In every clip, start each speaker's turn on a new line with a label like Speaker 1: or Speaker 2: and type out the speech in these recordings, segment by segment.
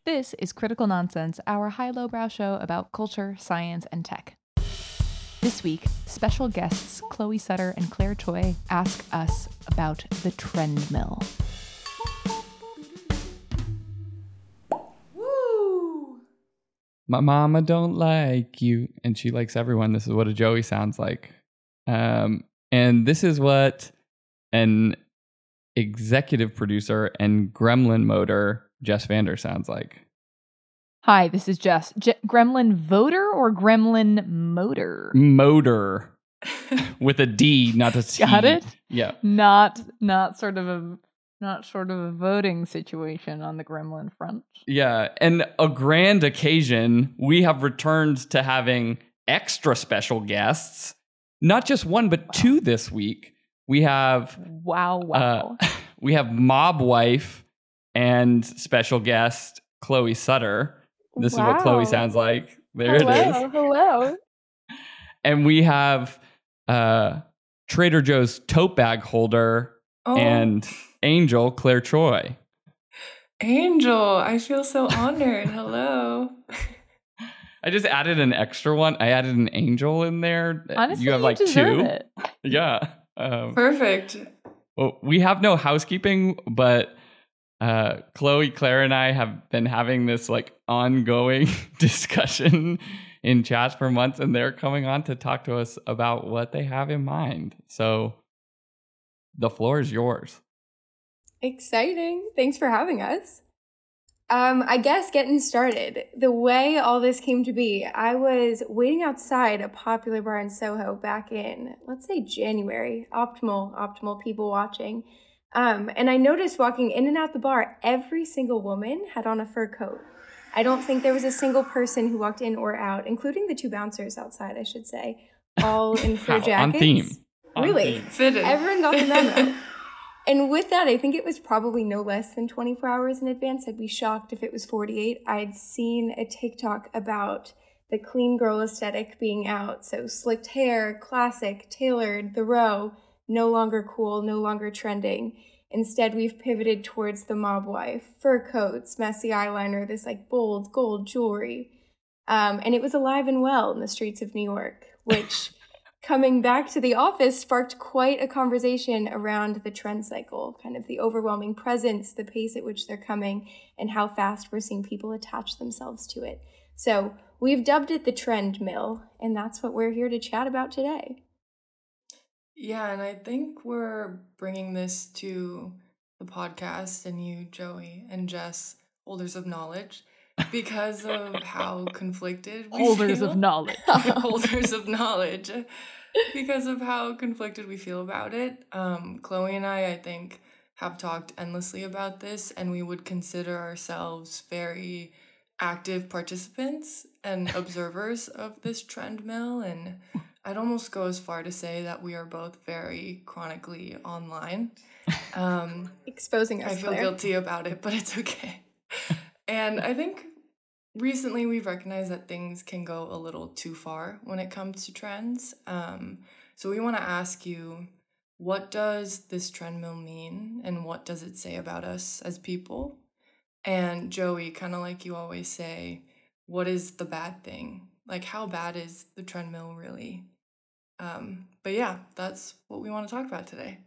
Speaker 1: This is Critical Nonsense, our high-lowbrow show about culture, science, and tech. This week, special guests Chloe Sutter and Claire Choi ask us about the trend mill.
Speaker 2: Woo!
Speaker 3: My mama don't like you, and she likes everyone. This is what a Joey sounds like. And this is what an executive producer and gremlin motor Jess Vander sounds like.
Speaker 1: Hi, this is Jess. Gremlin voter or gremlin motor?
Speaker 3: Motor. With a D, not a T.
Speaker 1: Got it?
Speaker 3: Yeah.
Speaker 1: Not sort of a voting situation on the gremlin front.
Speaker 3: Yeah, and a grand occasion, we have returned to having extra special guests. Not just one, but two this week. We have we have mob wife and special guest Chloe Sutter. This is what Chloe sounds like. There it is.
Speaker 1: Hello.
Speaker 3: And we have Trader Joe's tote bag holder and Angel Claire Choi.
Speaker 2: Angel, I feel so honored. Hello.
Speaker 3: I just added an extra one. I added an angel in there.
Speaker 1: Honestly,
Speaker 3: you have like
Speaker 1: deserve
Speaker 3: two.
Speaker 1: It.
Speaker 3: Yeah.
Speaker 2: Perfect.
Speaker 3: Well, we have no housekeeping, but Chloe, Claire, and I have been having this like ongoing discussion in chats for months, and they're coming on to talk to us about what they have in mind. So the floor is yours.
Speaker 4: Exciting. Thanks for having us. I guess getting started, the way all this came to be, I was waiting outside a popular bar in Soho back in, let's say January, optimal people watching. And I noticed walking in and out the bar, every single woman had on a fur coat. I don't think there was a single person who walked in or out, including the two bouncers outside, I should say, all in fur jackets.
Speaker 3: On theme.
Speaker 4: Really?
Speaker 2: Fitted.
Speaker 4: Everyone got the memo. And with that, I think it was probably no less than 24 hours in advance. I'd be shocked if it was 48. I'd seen a TikTok about the clean girl aesthetic being out. So slicked hair, classic, tailored, the row, no longer cool, no longer trending. Instead, we've pivoted towards the mob wife, fur coats, messy eyeliner, this like bold gold jewelry. And it was alive and well in the streets of New York, which coming back to the office sparked quite a conversation around the trend cycle, kind of the overwhelming presence, the pace at which they're coming, and how fast we're seeing people attach themselves to it. So we've dubbed it the trend mill, and that's what we're here to chat about today.
Speaker 2: Yeah, and I think we're bringing this to the podcast and you, Joey, and Jess, holders of knowledge, because of how conflicted we
Speaker 1: Holders
Speaker 2: feel.
Speaker 1: of knowledge.
Speaker 2: Holders of knowledge. Because of how conflicted we feel about it. Chloe and I think, have talked endlessly about this, and we would consider ourselves very active participants and observers of this trend mill, and I'd almost go as far to say that we are both very chronically online.
Speaker 4: Exposing us,
Speaker 2: I feel
Speaker 4: Claire.
Speaker 2: guilty about it, but it's okay. And I think recently we've recognized that things can go a little too far when it comes to trends. So we want to ask you, what does this trend mill mean, and what does it say about us as people? And Joey, kind of like you always say, what is the bad thing? Like, how bad is the trend mill really? But yeah, that's what we want to talk about today.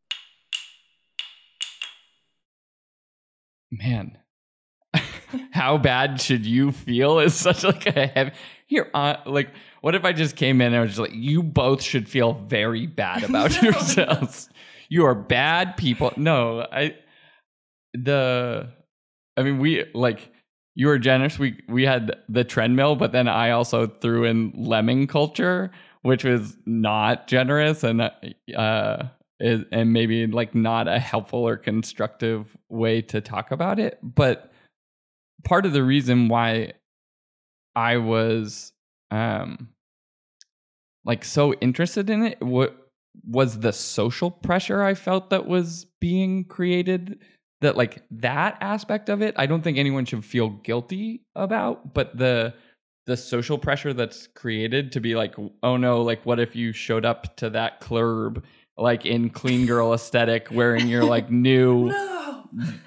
Speaker 3: Man. How bad should you feel is such like a heavy here. Like, what if I just came in and I was just like, you both should feel very bad about yourselves. You are bad people. No, we like, you were generous. We had the trend mill, but then I also threw in lemming culture, which was not generous and maybe like not a helpful or constructive way to talk about it. But part of the reason why I was like so interested in it was the social pressure I felt that was being created. That like that aspect of it, I don't think anyone should feel guilty about, but the social pressure that's created to be like, oh no, like what if you showed up to that club like in clean girl aesthetic wearing your like new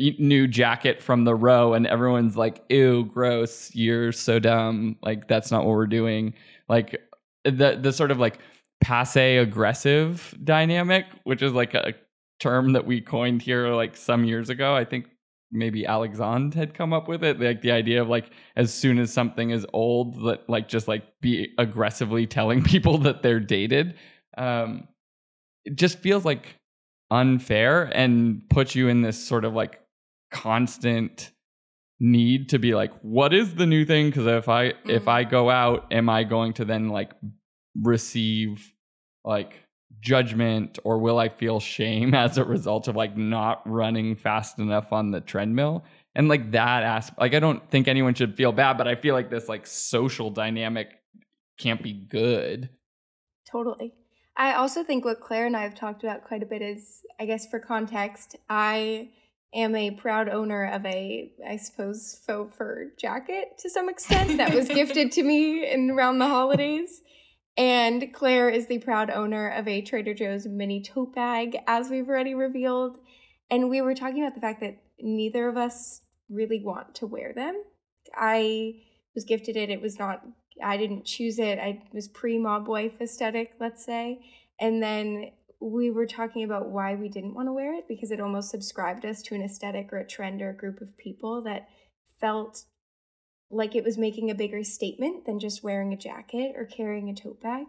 Speaker 3: new jacket from the row and everyone's like, ew, gross, you're so dumb, like that's not what we're doing. Like the sort of like passe aggressive dynamic, which is like a term that we coined here like some years ago. I think maybe Alexandre had come up with it, like the idea of like as soon as something is old, that like just like be aggressively telling people that they're dated. It just feels like unfair and puts you in this sort of like constant need to be like, what is the new thing? Because if I go out, am I going to then like receive like judgment, or will I feel shame as a result of like not running fast enough on the treadmill? And like that aspect, like I don't think anyone should feel bad, but I feel like this like social dynamic can't be good.
Speaker 4: Totally. I also think what Claire and I have talked about quite a bit is, I guess for context, I am a proud owner of a, I suppose, faux fur jacket to some extent that was gifted to me around the holidays. And Claire is the proud owner of a Trader Joe's mini tote bag, as we've already revealed. And we were talking about the fact that neither of us really want to wear them. I was gifted it. It was not, I didn't choose it. I was pre-mob wife aesthetic, let's say. And then we were talking about why we didn't want to wear it, because it almost subscribed us to an aesthetic or a trend or a group of people that felt like it was making a bigger statement than just wearing a jacket or carrying a tote bag.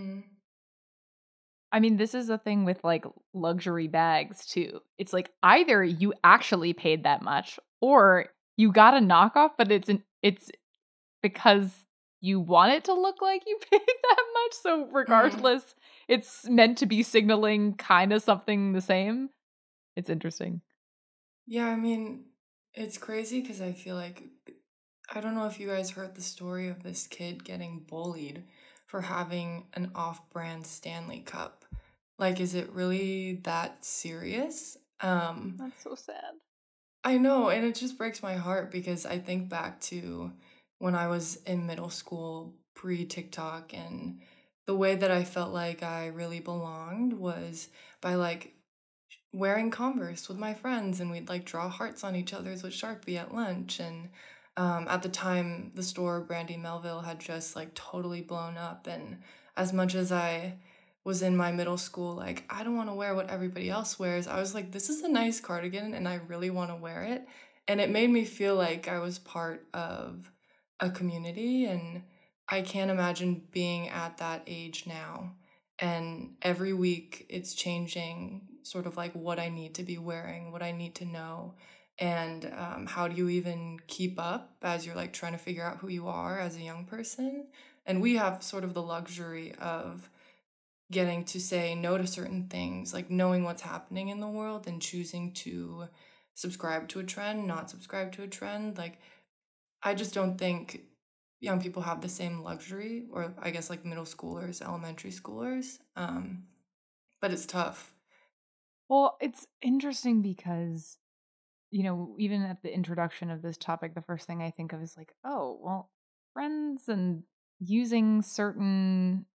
Speaker 1: I mean, this is a thing with like luxury bags too. It's like either you actually paid that much or you got a knockoff, but it's because you want it to look like you paid that much. So regardless, it's meant to be signaling kind of something the same. It's interesting.
Speaker 2: Yeah, I mean, it's crazy because I feel like, I don't know if you guys heard the story of this kid getting bullied for having an off-brand Stanley Cup. Like, is it really that serious?
Speaker 1: That's so sad.
Speaker 2: I know, and it just breaks my heart because I think back to when I was in middle school, pre-TikTok, and the way that I felt like I really belonged was by like wearing Converse with my friends, and we'd like draw hearts on each other's with Sharpie at lunch. And at the time, the store Brandy Melville had just like totally blown up, and as much as I was in my middle school, like, I don't want to wear what everybody else wears, I was like, this is a nice cardigan and I really want to wear it. And it made me feel like I was part of a community, and I can't imagine being at that age now. And every week it's changing sort of like what I need to be wearing, what I need to know. And how do you even keep up as you're like trying to figure out who you are as a young person? And we have sort of the luxury of getting to say no to certain things, like knowing what's happening in the world and choosing to subscribe to a trend, not subscribe to a trend. Like, I just don't think young people have the same luxury, or I guess like middle schoolers, elementary schoolers. But it's tough.
Speaker 1: Well, it's interesting because, you know, even at the introduction of this topic, the first thing I think of is like, oh, well, friends and using certain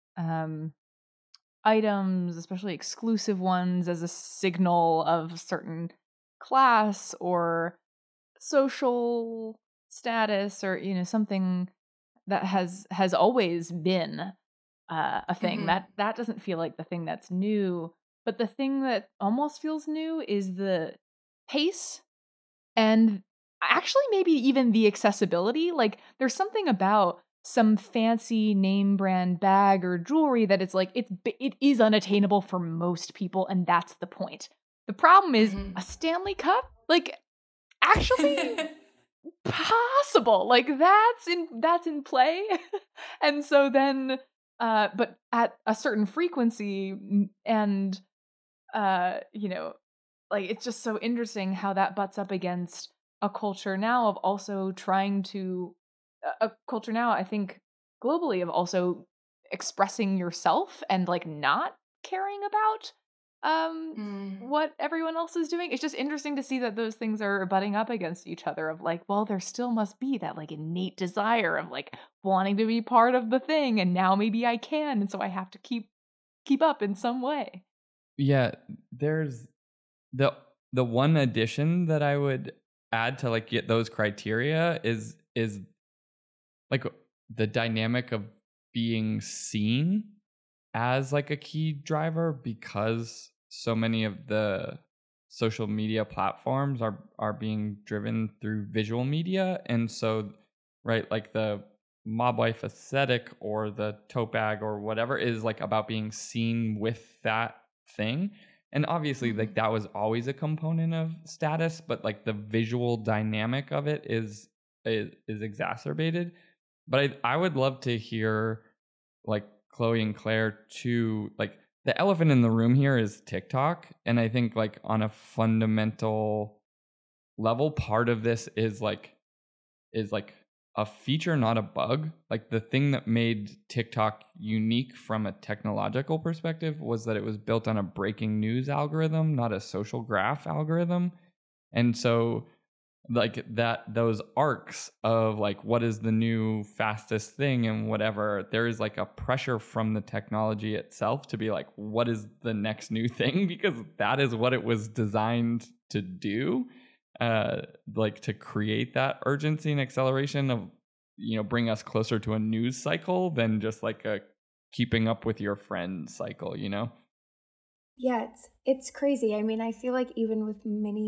Speaker 1: items, especially exclusive ones, as a signal of certain class or social status, or, you know, something that has always been a thing. That doesn't feel like the thing that's new. But the thing that almost feels new is the pace, and actually maybe even the accessibility. Like, there's something about some fancy name brand bag or jewelry that it's like it is unattainable for most people, and that's the point. The problem is a Stanley Cup, like, actually possible. Like, that's in play. And so then but at a certain frequency, and you know, like, it's just so interesting how that butts up against a culture now of also trying to a culture now, I think, globally, of also expressing yourself and like not caring about what everyone else is doing. It's just interesting to see that those things are butting up against each other, of like, well, there still must be that like innate desire of like wanting to be part of the thing, and now maybe I can, and so I have to keep up in some way.
Speaker 3: Yeah, there's the the one addition that I would add to like get those criteria is like the dynamic of being seen as like a key driver, because so many of the social media platforms are being driven through visual media. And so, right, like the mob wife aesthetic or the tote bag or whatever is like about being seen with that thing. And obviously like that was always a component of status, but like the visual dynamic of it is exacerbated. But I would love to hear like Chloe and Claire too. Like the elephant in the room here is TikTok. And I think like on a fundamental level, part of this is like a feature, not a bug. Like the thing that made TikTok unique from a technological perspective was that it was built on a breaking news algorithm, not a social graph algorithm. And so like that, those arcs of like what is the new fastest thing and whatever, there is like a pressure from the technology itself to be like, what is the next new thing? Because that is what it was designed to do. Like to create that urgency and acceleration of, you know, bring us closer to a news cycle than just like a keeping up with your friends cycle, you know?
Speaker 4: Yeah, it's crazy. I mean, I feel like even with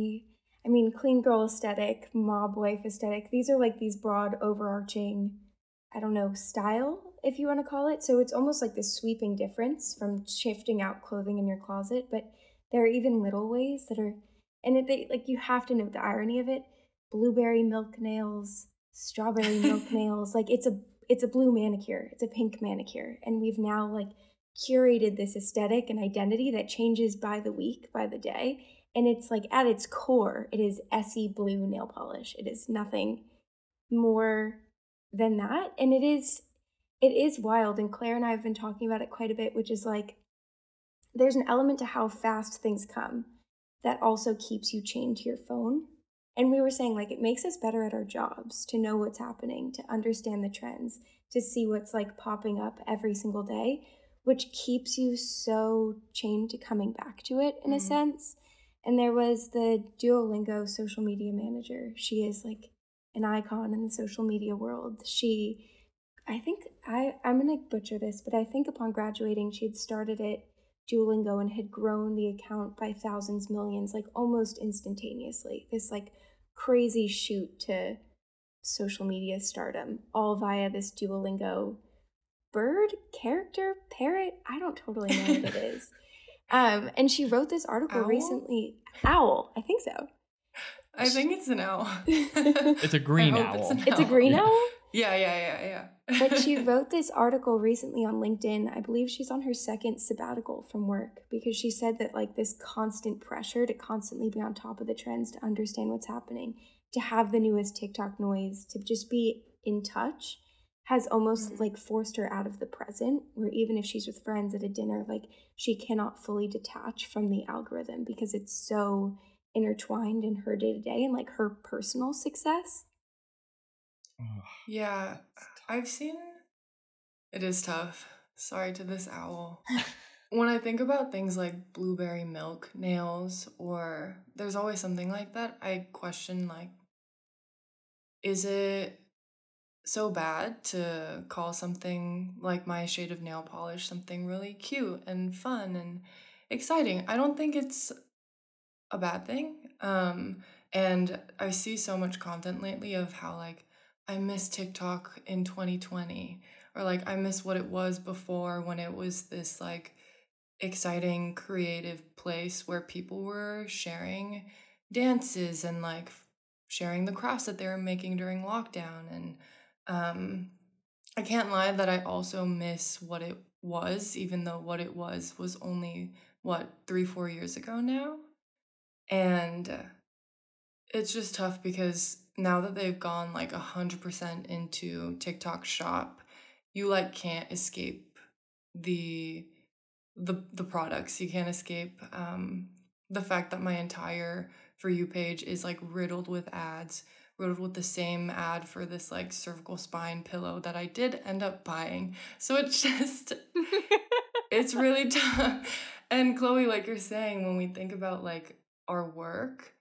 Speaker 4: clean girl aesthetic, mob wife aesthetic, these are like these broad overarching, I don't know, style, if you want to call it. So it's almost like this sweeping difference from shifting out clothing in your closet, but there are even little ways that are, and like you have to note the irony of it. Blueberry milk nails, strawberry milk nails, like it's a blue manicure, it's a pink manicure, and we've now like curated this aesthetic and identity that changes by the week, by the day, and it's like at its core, it is Essie blue nail polish. It is nothing more than that, and it is wild. And Claire and I have been talking about it quite a bit, which is like there's an element to how fast things come that also keeps you chained to your phone. And we were saying like it makes us better at our jobs to know what's happening, to understand the trends, to see what's like popping up every single day, which keeps you so chained to coming back to it in a sense. And there was the Duolingo social media manager. She is like an icon in the social media world. I'm going to butcher this, but I think upon graduating, she had started it Duolingo and had grown the account by thousands, millions, like almost instantaneously. This like crazy shoot to social media stardom, all via this Duolingo bird, character, parrot. I don't totally know what it is. And she wrote this article recently. Owl, I think so.
Speaker 2: I think it's an owl.
Speaker 3: It's a green owl.
Speaker 4: It's a green owl?
Speaker 2: Yeah.
Speaker 4: But she wrote this article recently on LinkedIn. I believe she's on her second sabbatical from work, because she said that like this constant pressure to constantly be on top of the trends, to understand what's happening, to have the newest TikTok noise, to just be in touch, has almost like forced her out of the present, where even if she's with friends at a dinner, like she cannot fully detach from the algorithm because it's so intertwined in her day-to-day and like her personal success.
Speaker 2: Yeah, I've seen it is tough. Sorry to this owl. When I think about things like blueberry milk nails, or there's always something like that, I question like, is it so bad to call something like my shade of nail polish something really cute and fun and exciting? I don't think it's a bad thing. And I see so much content lately of how like I miss TikTok in 2020, or like I miss what it was before, when it was this like exciting creative place where people were sharing dances and like sharing the crafts that they were making during lockdown. And I can't lie that I also miss what it was, even though what it was only 3-4 years ago now. And it's just tough because now that they've gone like 100% into TikTok Shop, you like can't escape the products. You can't escape the fact that my entire For You page is like riddled with ads, riddled with the same ad for this like cervical spine pillow that I did end up buying. So it's just it's really tough. And Chloe, like you're saying, when we think about like our work,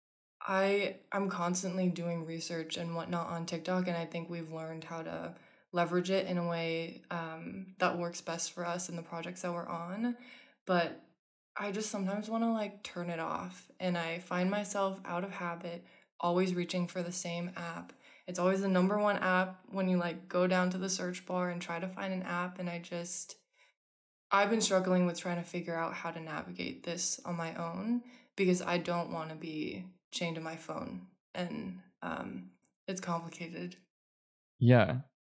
Speaker 2: I'm constantly doing research and whatnot on TikTok, and I think we've learned how to leverage it in a way that works best for us and the projects that we're on. But I just sometimes want to like turn it off, and I find myself out of habit always reaching for the same app. It's always the number one app when you like go down to the search bar and try to find an app, and I've been struggling with trying to figure out how to navigate this on my own because I don't want to be chained to my phone, and it's complicated.
Speaker 3: Yeah.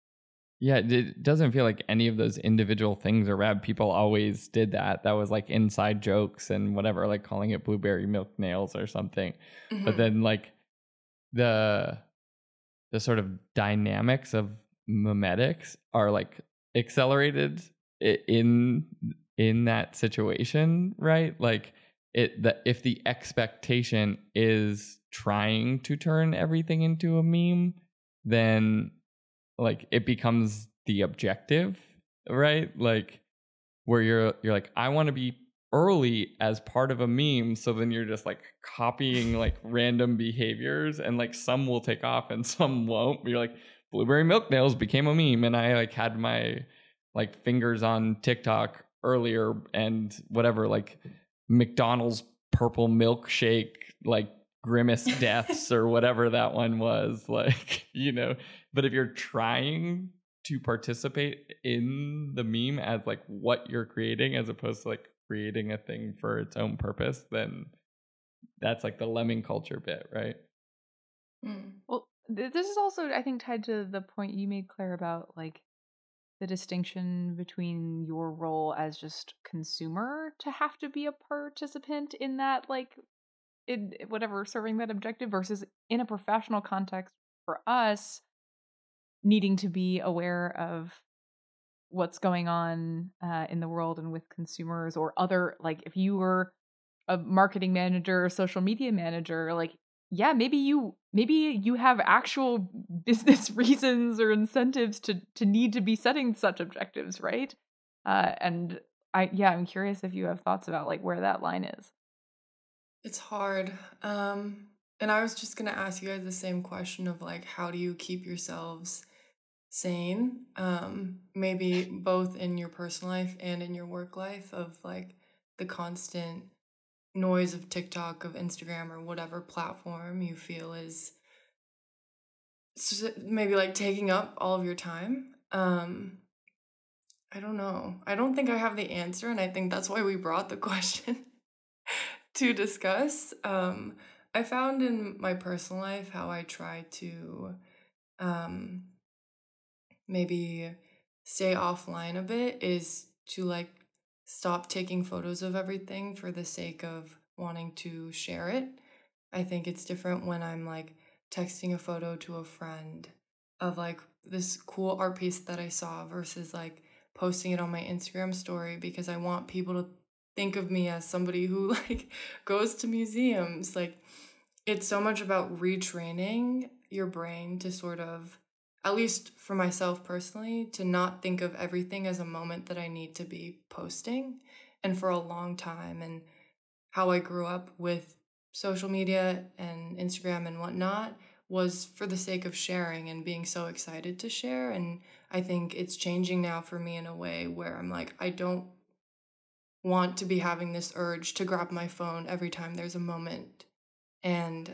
Speaker 3: It doesn't feel like any of those individual things are bad. People always did that. That was like inside jokes and whatever, like calling it blueberry milk nails or something. Mm-hmm. But then like the sort of dynamics of memetics are like accelerated in that situation, right? Like if the expectation is trying to turn everything into a meme, then like it becomes the objective, right? Like where you're like, I want to be early as part of a meme, so then you're just like copying like random behaviors, and like some will take off and some won't. You're like, blueberry milk nails became a meme, and I like had my like fingers on TikTok earlier, and whatever, like McDonald's purple milkshake, like grimace deaths or whatever that one was, like, you know. But if you're trying to participate in the meme as like what you're creating as opposed to like creating a thing for its own purpose, then that's like the lemming culture bit, right?
Speaker 1: Well, this is also, I think, tied to the point you made, Claire, about like the distinction between your role as just consumer to have to be a participant in that, like, in whatever, serving that objective, versus in a professional context for us needing to be aware of what's going on in the world and with consumers or other, like if you were a marketing manager or social media manager, like, yeah, maybe you have actual business reasons or incentives to need to be setting such objectives, right? And I'm curious if you have thoughts about like where that line is.
Speaker 2: It's hard. And I was just gonna ask you guys the same question of like, how do you keep yourselves sane? Maybe both in your personal life and in your work life, of like the constant noise of TikTok, of Instagram, or whatever platform you feel is maybe like taking up all of your time. I don't know. I don't think I have the answer, and I think that's why we brought the question to discuss. I found in my personal life how I try to maybe stay offline a bit is to like stop taking photos of everything for the sake of wanting to share it. I think it's different when I'm like texting a photo to a friend of like this cool art piece that I saw versus like posting it on my Instagram story, because I want people to think of me as somebody who like goes to museums. Like, it's so much about retraining your brain to sort of, at least for myself personally, to not think of everything as a moment that I need to be posting. And for a long time, and how I grew up with social media and Instagram and whatnot, was for the sake of sharing and being so excited to share. And I think it's changing now for me in a way where I'm like, I don't want to be having this urge to grab my phone every time there's a moment. And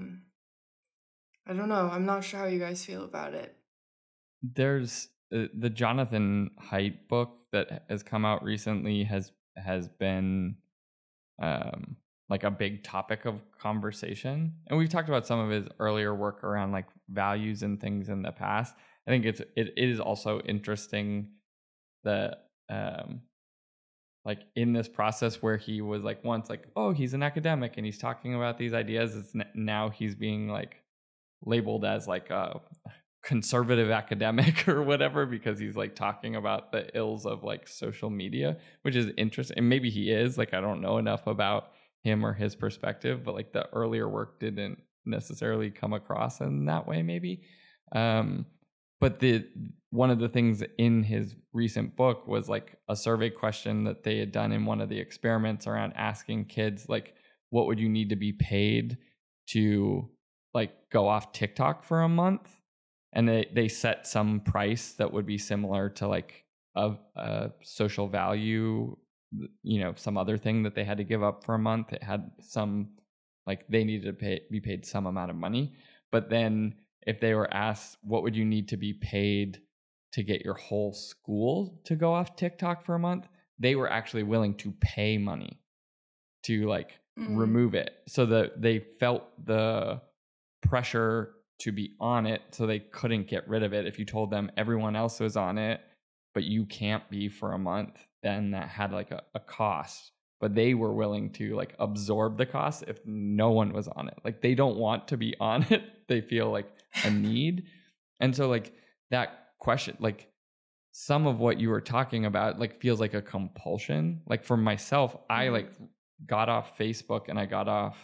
Speaker 2: I don't know. I'm not sure how you guys feel about it.
Speaker 3: There's the Jonathan Haidt book that has come out recently has been like a big topic of conversation, and we've talked about some of his earlier work around like values and things in the past. I think it is also interesting that like in this process where he was like once like, oh, he's an academic and he's talking about these ideas, it's now he's being like labeled as like a conservative academic or whatever, because he's like talking about the ills of like social media, which is interesting. And maybe he is, like, I don't know enough about him or his perspective, but like the earlier work didn't necessarily come across in that way, maybe. But one of the things in his recent book was like a survey question that they had done in one of the experiments around asking kids like, what would you need to be paid to like go off TikTok for a month? And they set some price that would be similar to like a social value, you know, some other thing that they had to give up for a month. It had some, like they needed to be paid some amount of money. But then if they were asked, what would you need to be paid to get your whole school to go off TikTok for a month? They were actually willing to pay money to like remove it, so that they felt the pressure to be on it, so they couldn't get rid of it. If you told them everyone else was on it, but you can't be for a month, then that had like a cost. But they were willing to like absorb the cost if no one was on it. Like they don't want to be on it. They feel like a need. And so like that question, like some of what you were talking about like feels like a compulsion. Like for myself, I like got off Facebook and I got off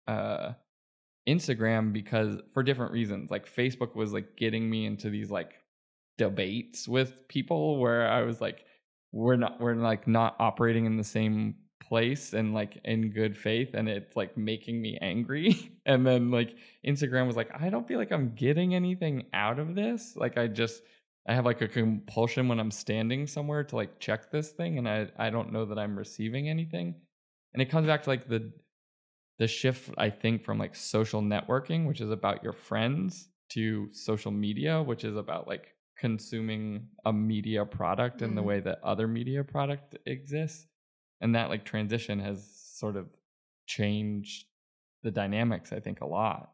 Speaker 3: Instagram because for different reasons. Like Facebook was like getting me into these like debates with people where I was like, we're not operating in the same place and like in good faith, and it's like making me angry. And then like Instagram was like, I don't feel like I'm getting anything out of this. Like I have like a compulsion when I'm standing somewhere to like check this thing, and I don't know that I'm receiving anything. And it comes back to like the shift, I think, from like social networking, which is about your friends, to social media, which is about like consuming a media product in the way that other media product exists. And that like transition has sort of changed the dynamics, I think, a lot.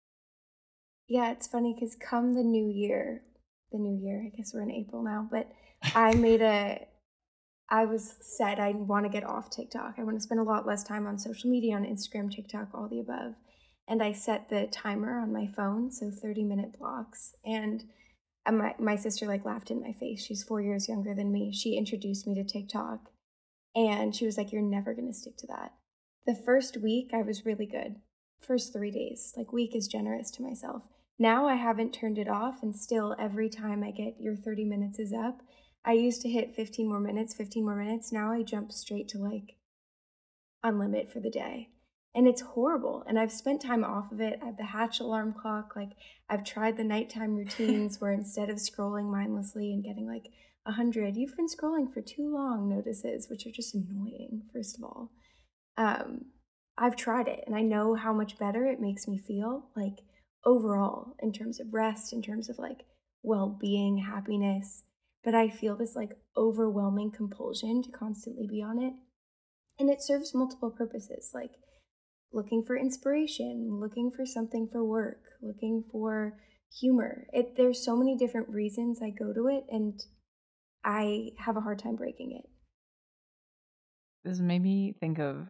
Speaker 4: Yeah, it's funny because come the new year, I guess we're in April now, but I was said I want to get off TikTok. I want to spend a lot less time on social media, on Instagram, TikTok, all the above. And I set the timer on my phone, so 30-minute blocks. And my sister like laughed in my face. She's 4 years younger than me. She introduced me to TikTok, and she was like, "You're never going to stick to that." The first week, I was really good. First 3 days, like week is generous to myself. Now I haven't turned it off, and still every time I get your 30 minutes is up, I used to hit 15 more minutes. Now I jump straight to like unlimit for the day. And it's horrible. And I've spent time off of it. I have the Hatch alarm clock. Like I've tried the nighttime routines where instead of scrolling mindlessly and getting like 100, you've been scrolling for too long notices, which are just annoying, first of all. I've tried it and I know how much better it makes me feel, like overall, in terms of rest, in terms of like well-being, happiness. But I feel this like overwhelming compulsion to constantly be on it. And it serves multiple purposes, like looking for inspiration, looking for something for work, looking for humor. There's so many different reasons I go to it, and I have a hard time breaking it.
Speaker 1: This made me think of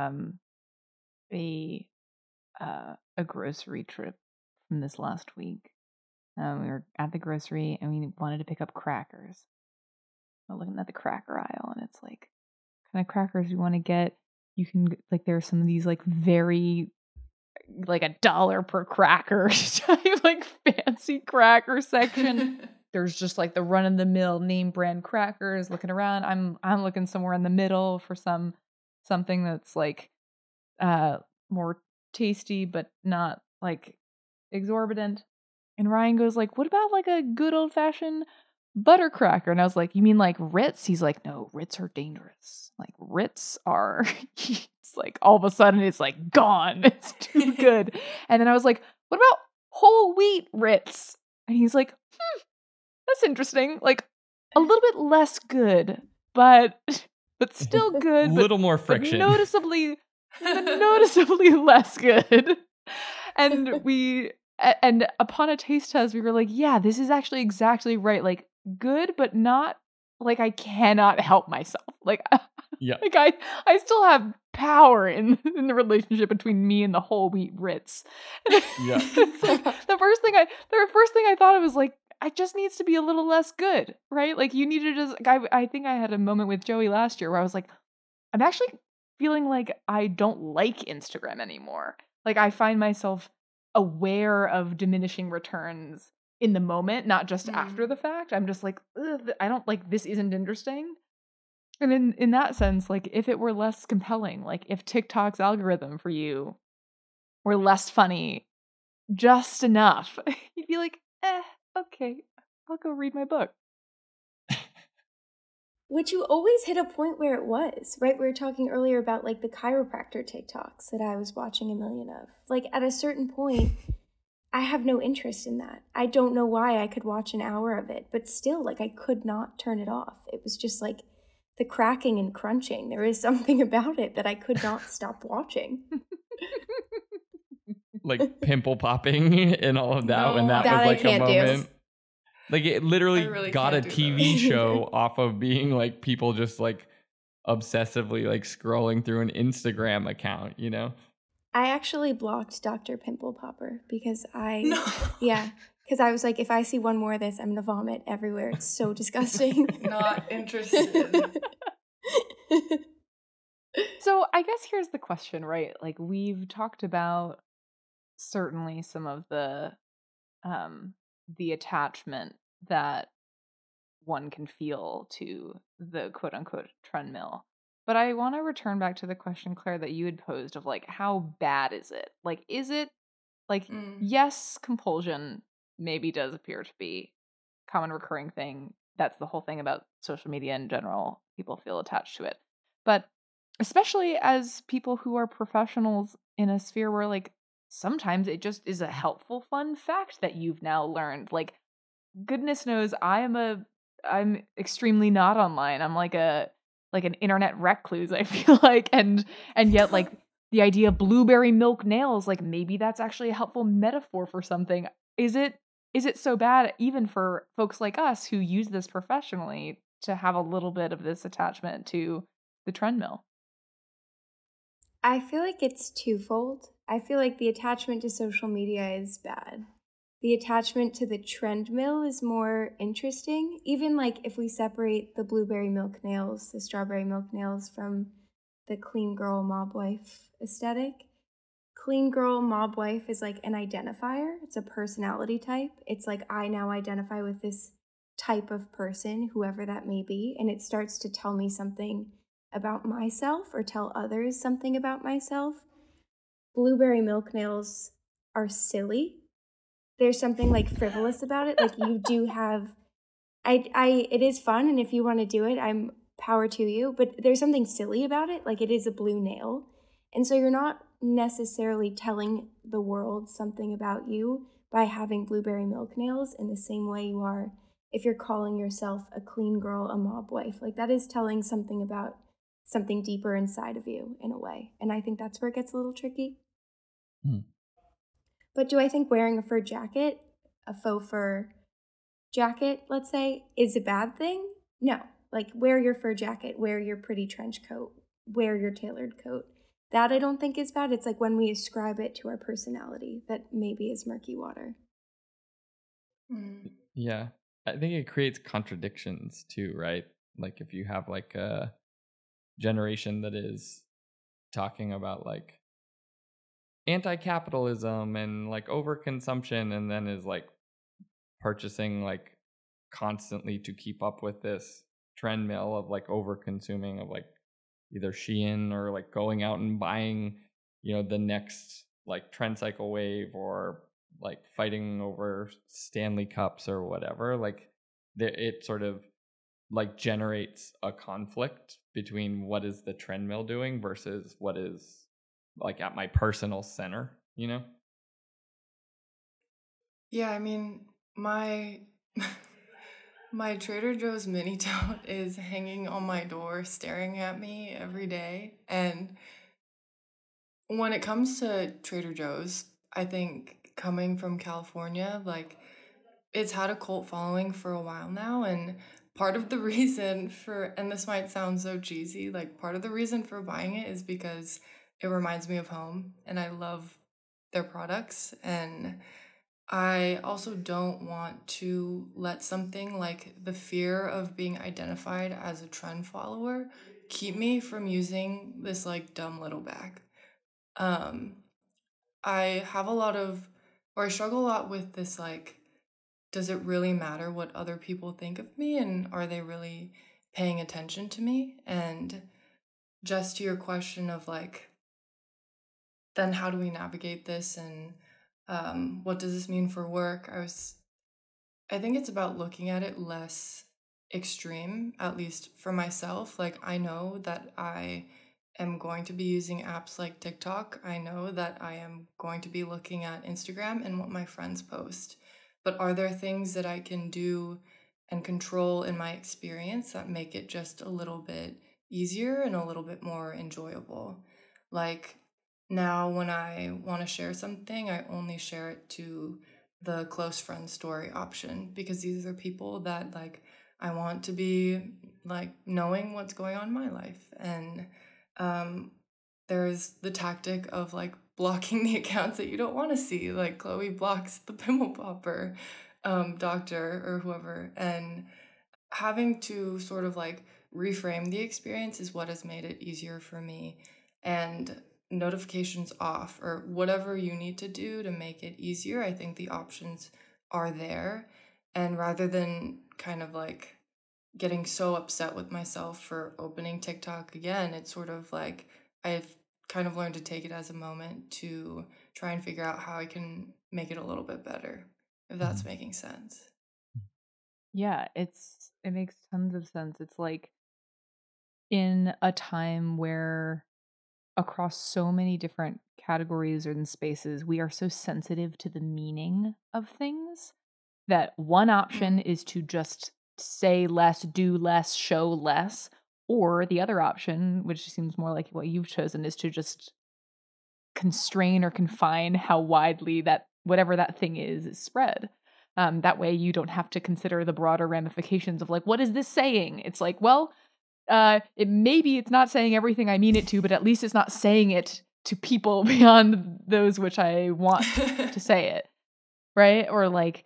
Speaker 1: a grocery trip from this last week. We were at the grocery and we wanted to pick up crackers. We're looking at the cracker aisle and it's like, what kind of crackers you want to get? You can, like, there are some of these like very, like $1 per cracker type, like fancy cracker section. There's just like the run of the mill name brand crackers. Looking around, I'm looking somewhere in the middle for something that's like more tasty but not like exorbitant. And Ryan goes like, what about like a good old fashioned butter cracker? And I was like, you mean like Ritz? He's like, no, Ritz are dangerous. Like Ritz are, it's like all of a sudden it's like gone. It's too good. And then I was like, what about whole wheat Ritz? And he's like, that's interesting. Like a little bit less good, but still good.
Speaker 3: A little more friction.
Speaker 1: Noticeably less good. And upon a taste test, we were like, yeah, this is actually exactly right. Like good, but not like I cannot help myself. Like,
Speaker 3: yeah.
Speaker 1: Like I still have power in the relationship between me and the whole wheat Ritz.
Speaker 3: Yeah.
Speaker 1: Like, the first thing I thought of was like, it just needs to be a little less good, right? Like you need to just, I think I had a moment with Joey last year where I was like, I'm actually feeling like I don't like Instagram anymore. Like I find myself aware of diminishing returns in the moment, not just after the fact. I'm just like, I don't like, this isn't interesting. And in that sense, like if it were less compelling, like if TikTok's algorithm for you were less funny, just enough, you'd be like, okay, I'll go read my book.
Speaker 4: Which you always hit a point where it was, right? We were talking earlier about like the chiropractor TikToks that I was watching a million of. Like at a certain point, I have no interest in that. I don't know why I could watch an hour of it, but still, like I could not turn it off. It was just like the cracking and crunching. There is something about it that I could not stop watching.
Speaker 3: Like pimple popping and all of that,
Speaker 2: No,
Speaker 3: when that
Speaker 4: that
Speaker 3: was
Speaker 4: I
Speaker 3: like a
Speaker 4: can't do.
Speaker 3: moment. Like it literally
Speaker 2: really
Speaker 3: got a
Speaker 2: can't do
Speaker 3: TV
Speaker 2: that.
Speaker 3: show off of being like people just like obsessively like scrolling through an Instagram account, you know?
Speaker 4: I actually blocked Dr. Pimple Popper because
Speaker 2: No.
Speaker 4: because I was like, if I see one more of this, I'm gonna vomit everywhere. It's so disgusting.
Speaker 2: Not interested.
Speaker 1: So I guess here's the question, right? Like we've talked about certainly some of the attachment that one can feel to the quote unquote trend mill. But I want to return back to the question, Claire, that you had posed of like, how bad is it? Like, is it like, yes, compulsion maybe does appear to be a common recurring thing. That's the whole thing about social media in general. People feel attached to it. But especially as people who are professionals in a sphere where like sometimes it just is a helpful fun fact that you've now learned. Like goodness knows I'm extremely not online. I'm like an internet recluse, I feel like, and yet like the idea of blueberry milk nails, like maybe that's actually a helpful metaphor for something. Is it so bad even for folks like us who use this professionally to have a little bit of this attachment to the trend mill?
Speaker 4: I feel like it's twofold. I feel like the attachment to social media is bad. The attachment to the trend mill is more interesting. Even like if we separate the blueberry milk nails, the strawberry milk nails from the clean girl mob wife aesthetic. Clean girl mob wife is like an identifier. It's a personality type. It's like I now identify with this type of person, whoever that may be, and it starts to tell me something about myself or tell others something about myself. Blueberry milk nails are silly. There's something like frivolous about it. Like you do have, it is fun, and if you want to do it, I'm power to you. But there's something silly about it. Like it is a blue nail, and so you're not necessarily telling the world something about you by having blueberry milk nails in the same way you are if you're calling yourself a clean girl, a mob wife. Like that is telling something about something deeper inside of you in a way. And I think that's where it gets a little tricky. But do I think wearing a fur jacket, a faux fur jacket, let's say, is a bad thing? No. Like wear your fur jacket, wear your pretty trench coat, wear your tailored coat. That I don't think is bad. It's like when we ascribe it to our personality that maybe is murky water.
Speaker 3: Yeah. I think it creates contradictions too, right? Like if you have like a generation that is talking about like anti-capitalism and like overconsumption, and then is like purchasing like constantly to keep up with this trend mill of like over-consuming of like either Shein or like going out and buying, you know, the next like trend cycle wave, or like fighting over Stanley Cups or whatever. Like it sort of like generates a conflict between what is the trend mill doing versus what is like at my personal center, you know?
Speaker 2: Yeah, I mean, my Trader Joe's mini tote is hanging on my door staring at me every day. And when it comes to Trader Joe's, I think coming from California, like it's had a cult following for a while now. And part of the reason for, and this might sound so cheesy, like part of the reason for buying it is because it reminds me of home and I love their products. And I also don't want to let something like the fear of being identified as a trend follower keep me from using this like dumb little bag. I have a lot of, or I struggle a lot with this like, does it really matter what other people think of me, and are they really paying attention to me. And just to your question of like, then how do we navigate this, and what does this mean for work? I think it's about looking at it less extreme, at least for myself. Like, I know that I am going to be using apps like TikTok. I know that I am going to be looking at Instagram and what my friends post. But are there things that I can do and control in my experience that make it just a little bit easier and a little bit more enjoyable? Like, now when I want to share something, I only share it to the close friend story option, because these are people that like I want to be like knowing what's going on in my life. And there's the tactic of like blocking the accounts that you don't want to see, like Chloe blocks the Pimple Popper doctor or whoever. And having to sort of like reframe the experience is what has made it easier for me. And notifications off, or whatever you need to do to make it easier, I think the options are there. And rather than kind of like getting so upset with myself for opening TikTok again, it's sort of like I've kind of learned to take it as a moment to try and figure out how I can make it a little bit better, if that's making sense.
Speaker 1: Yeah, it makes tons of sense. It's like in a time where across so many different categories and spaces, we are so sensitive to the meaning of things that one option is to just say less, do less, show less, or the other option, which seems more like what you've chosen, is to just constrain or confine how widely that whatever that thing is spread. That way you don't have to consider the broader ramifications of like, what is this saying? It's like, well, maybe it's not saying everything I mean it to, but at least it's not saying it to people beyond those which I want to say it, right? Or like,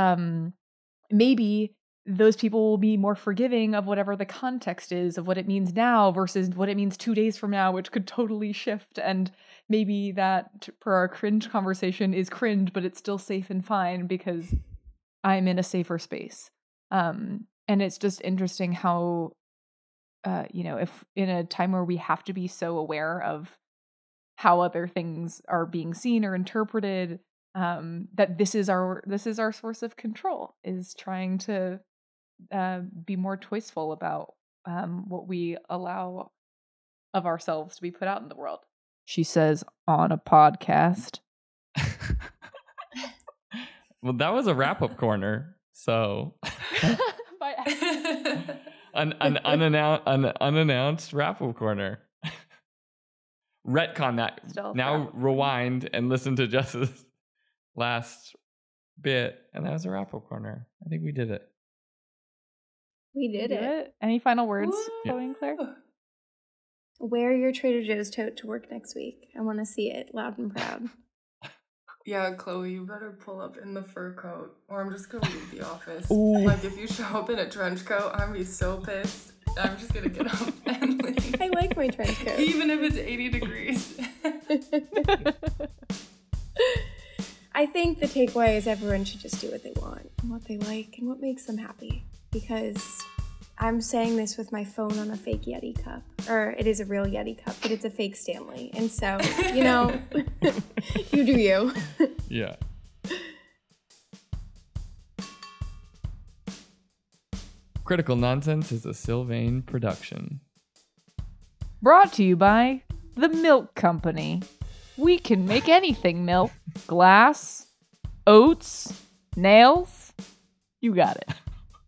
Speaker 1: maybe those people will be more forgiving of whatever the context is of what it means now versus what it means 2 days from now, which could totally shift. And maybe that, for our cringe conversation, is cringe, but it's still safe and fine because I'm in a safer space. And it's just interesting how, if in a time where we have to be so aware of how other things are being seen or interpreted, that this is our source of control, is trying to be more choiceful about what we allow of ourselves to be put out in the world. She says on a podcast.
Speaker 3: Well, that was a wrap-up corner. So an unannounced wrap-up corner. Retcon that. Now rewind and listen to Jess's last bit, and that was a wrap-up corner. I think we did it.
Speaker 4: We did it.
Speaker 1: Any final words, Chloe and Claire?
Speaker 4: Wear your Trader Joe's tote to work next week. I want to see it loud and proud.
Speaker 2: Yeah, Chloe, you better pull up in the fur coat, or I'm just gonna leave the office. Like, if you show up in a trench coat, I'm gonna be so pissed. I'm just gonna get up and leave.
Speaker 4: I like my trench coat.
Speaker 2: Even if it's 80 degrees.
Speaker 4: I think the takeaway is everyone should just do what they want and what they like and what makes them happy. Because I'm saying this with my phone on a fake Yeti cup. Or it is a real Yeti cup, but it's a fake Stanley. And so, you do you.
Speaker 3: Yeah. Critical Nonsense is a Sylvain production.
Speaker 1: Brought to you by The Milk Company. We can make anything milk. Glass, oats, nails. You got it.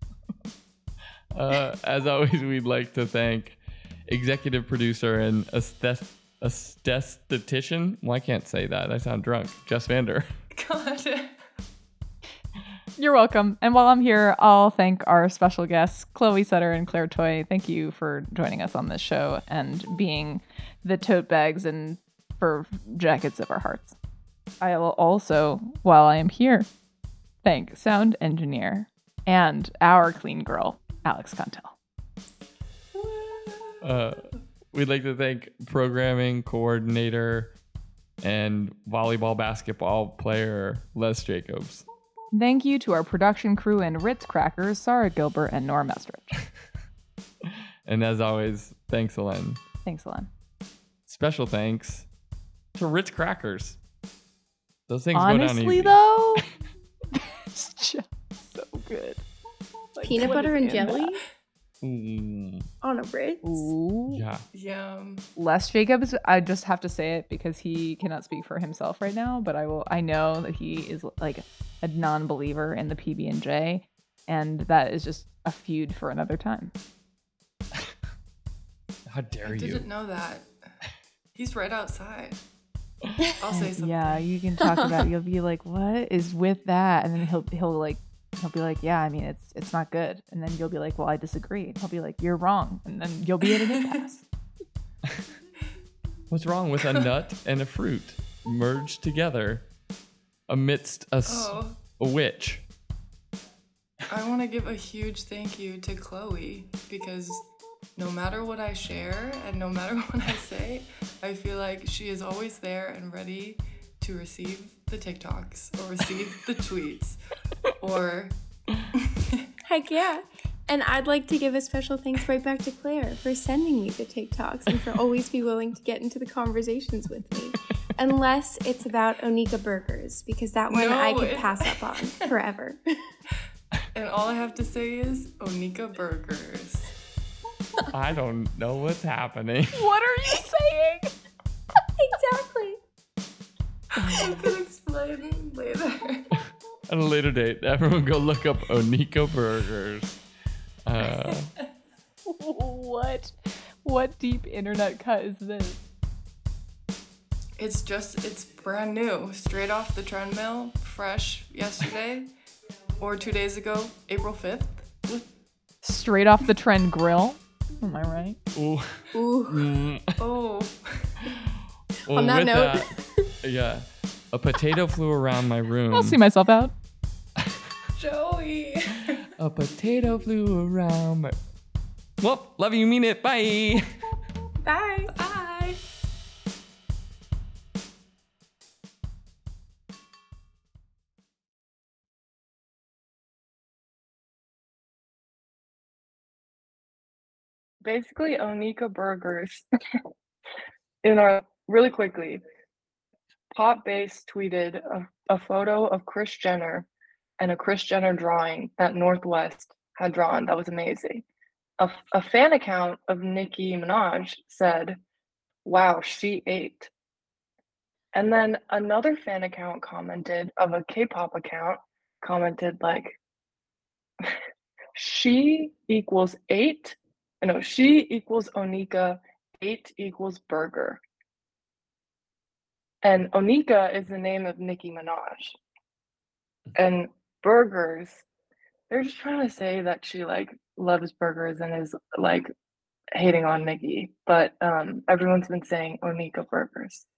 Speaker 3: As always, we'd like to thank executive producer and aesthetician. Well, I can't say that. I sound drunk. Jess Vander.
Speaker 2: God.
Speaker 1: You're welcome. And while I'm here, I'll thank our special guests, Chloe Sutter and Claire Toy. Thank you for joining us on this show and being the tote bags and for jackets of our hearts. I will also, while I am here, thank sound engineer and our clean girl, Alex Contel.
Speaker 3: We'd like to thank programming coordinator and volleyball basketball player Les Jacobs.
Speaker 1: Thank you to our production crew and Ritz crackers, Sarah Gilbert and Nora Mestrich.
Speaker 3: And as always, thanks, Alen.
Speaker 1: Thanks, Alen.
Speaker 3: Special thanks to Ritz crackers. Those things
Speaker 1: honestly,
Speaker 3: go down
Speaker 1: though, it's just so good.
Speaker 4: Like, peanut butter and jelly
Speaker 3: on
Speaker 4: a Ritz.
Speaker 1: Ooh.
Speaker 3: Yeah.
Speaker 2: Yum.
Speaker 1: Les Jacobs, I just have to say it because he cannot speak for himself right now, but I know that he is like a non-believer in the PB&J, and that is just a feud for another time.
Speaker 3: How dare you?
Speaker 2: I didn't know that. He's right outside. I'll say something.
Speaker 1: Yeah, you can talk about it. You'll be like, what is with that? And then he'll be like, yeah, I mean, it's not good. And then you'll be like, well, I disagree. And he'll be like, you're wrong. And then you'll be at an impasse.
Speaker 3: What's wrong with a nut and a fruit merged together amidst a witch?
Speaker 2: I want to give a huge thank you to Chloe because no matter what I share and no matter what I say, I feel like she is always there and ready to receive the TikToks or receive the tweets or...
Speaker 4: Heck yeah. And I'd like to give a special thanks right back to Claire for sending me the TikToks and for always be willing to get into the conversations with me. Unless it's about Onika Burgers, because that one I could pass up on forever.
Speaker 2: And all I have to say is Onika Burgers.
Speaker 3: I don't know what's happening.
Speaker 1: What are you saying?
Speaker 4: Exactly.
Speaker 2: I can explain later.
Speaker 3: At a later date, everyone go look up Onika Burgers.
Speaker 1: What deep internet cut is this?
Speaker 2: It's brand new, straight off the trend mill, fresh yesterday, or 2 days ago, April 5th.
Speaker 1: Straight off the trend grill. Am I right?
Speaker 3: Ooh.
Speaker 2: Ooh. Oh.
Speaker 3: Well,
Speaker 4: on that note.
Speaker 3: Yeah. A potato flew around my room.
Speaker 1: I'll see myself out.
Speaker 2: Joey.
Speaker 3: A potato flew around my... Well, love you, mean it. Bye.
Speaker 4: Bye.
Speaker 2: Bye.
Speaker 5: Basically, Onika Burgers. Really quickly, Pop Base tweeted a photo of Kris Jenner and a Kris Jenner drawing that Northwest had drawn. That was amazing. A fan account of Nicki Minaj said, "Wow, she ate." And then another fan account commented, of a K-pop account, commented like, she equals Onika, 8 equals burger. And Onika is the name of Nicki Minaj. And burgers, they're just trying to say that she like loves burgers and is like hating on Nicki. But everyone's been saying Onika Burgers.